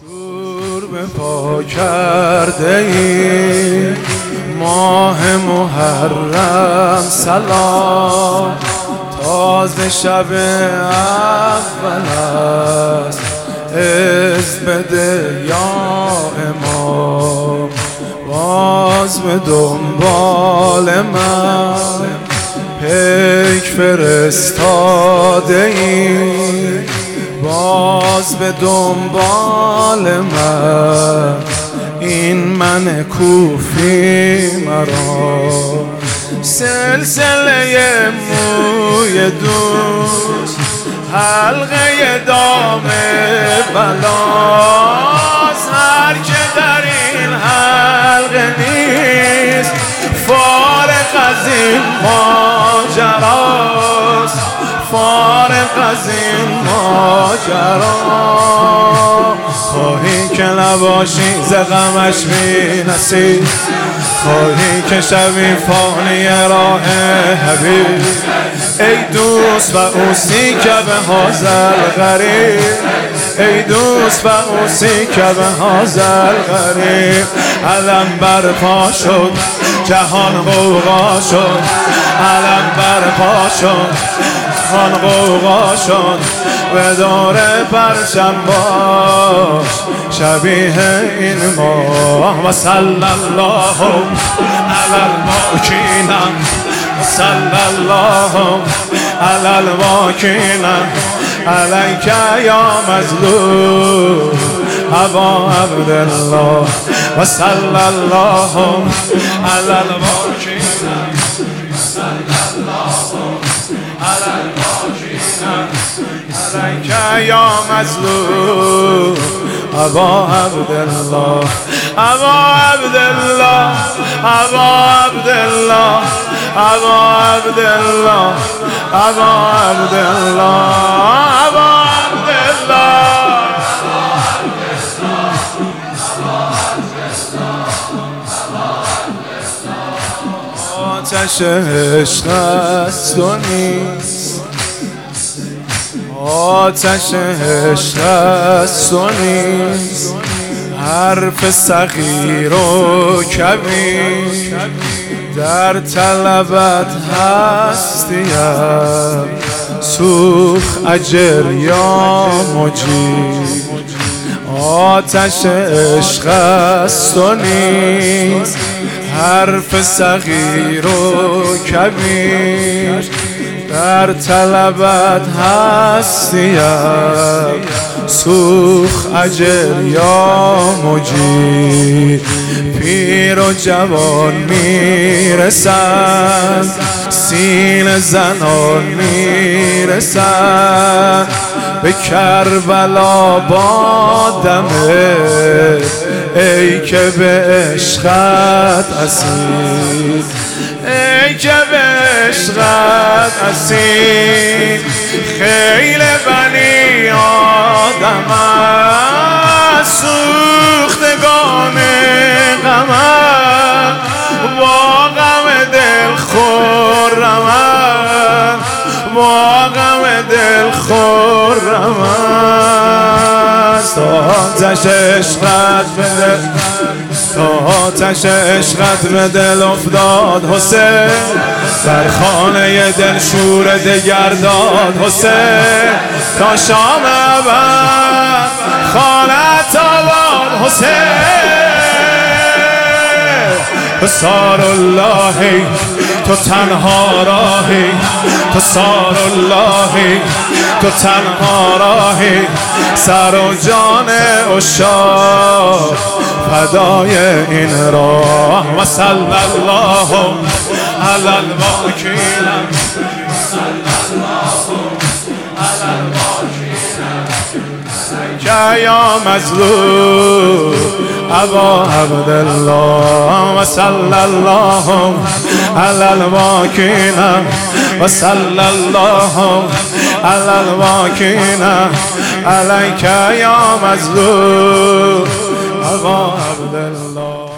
شور به پا کرده ای ماه محرم سلام، تازه شب اول است عز بده یا امام. باز به دنبال من پیک فرستاده ای، باز به دنبال من این من کوفی مرا. سلسله موی دوست حلقه دام بلاست، هر که در این حلقه نیست فارغ از این ماجراست، فارغ از این ماجرا. خواهی که نباشی ز غمش بی نصیب، خواهی که شوی فانی راه حبیب. ای دوست و اوسی که به حاضر غریب، ای دوست و اوسی که به حاضر غریب. علم برپا شد جهان غوغا شد، علم برپا شد جهان غوغا شد. به دور پرچم باش شبیه این ماه. و صلی الله علی الواکین، و صلی الله علی الواکین علیک یا مظلوم ابا عبدالله. و صلی الله علی الواکین، و صلی الله علی الواکین علیک یا مظلوم ابا عبدالله. ابا عبدالله، ابا عبدالله، ابا عبدالله، ابا عبدالله، ابا عبدالله. آتش عشق است و نیست، آتش عشق است و نیست، حرف صغیر و کبیر در طلبت هستیم. سوخ اجر یا مجیر، آتش عشق است و نیست، حرف صغیر و کبیر در طلبت هستیم. سوخ اجر یا مجیر. پیر و جوان میرسند، سین زنان میرسند به کربلا با دمه. ای که به عشقت اسیر، ای که به عشقت اسیر. خیل بنی آدم سوختگان غمم، با غم دل خرمم، با غم دل خرمم. تا آتش عشقت به دل، تا آتش عشقت به دل افتاد حسین، در خانه دل شور دگر داد حسین. تا شام ابد خانت آباد حسین. تو سار اللهی، تو تنها راهی، تو سار اللهی، تو تنها راهی. سر و جان عشاق فدای این راه. و صلی الله علی الواکین، و صلی الله علی الواکین علیک یا مظلوم ابا عبدالله. و صلی الله علی الواکین، و صلی الله علی الواکین علیک یا مظلوم ابا عبدالله.